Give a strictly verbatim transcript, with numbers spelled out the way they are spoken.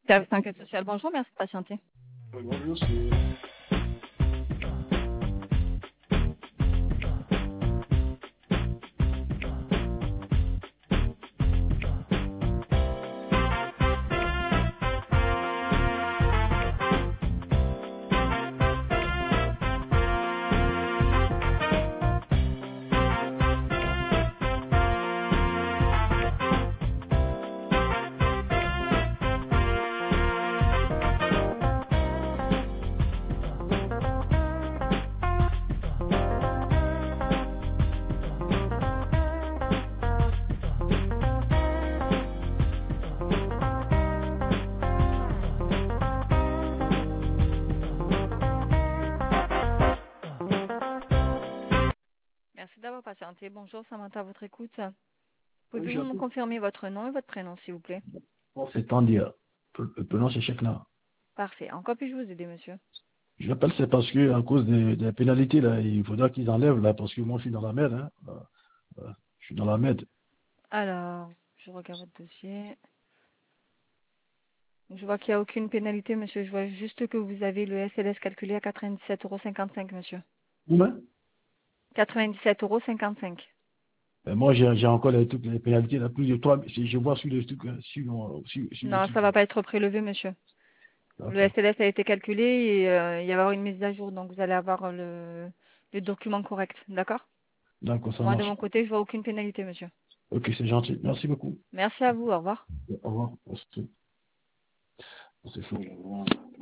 Service d'enquête sociale, bonjour, merci de patienter. Euh, Bonjour, c'est... Merci d'avoir patienté. Bonjour, Samantha, à votre écoute. Oui, Pouvez-vous me j'appelle. confirmer votre nom et votre prénom, s'il vous plaît? Bon, c'est Tandia. Le prénom, c'est Chekna. Parfait. En quoi puis-je vous aider, monsieur? J'appelle, c'est parce que, à cause des, des pénalités, là, il faudra qu'ils enlèvent, là, parce que moi, je suis dans la merde, hein. Voilà. Voilà. Je suis dans la merde. Alors, je regarde votre dossier. Je vois qu'il n'y a aucune pénalité, monsieur. Je vois juste que vous avez le S L S calculé à quatre-vingt-dix-sept euros cinquante-cinq, monsieur. Vous-même? quatre-vingt-dix-sept euros cinquante-cinq. Euh, moi, j'ai j'ai encore les, toutes les pénalités, là, plus de trois, si je vois sur le truc, hein, sur, mon- sur, sur le Non, truc. ça va pas être prélevé, monsieur. Le D'accord. S L S a été calculé et euh, il va y avoir une mise à jour, donc vous allez avoir le, le document correct, d'accord? D'accord, ça Moi, de marche. mon côté, je vois aucune pénalité, monsieur. Ok, c'est gentil. Merci beaucoup. Merci à vous, au revoir. Au revoir. Merci. C'est chaud.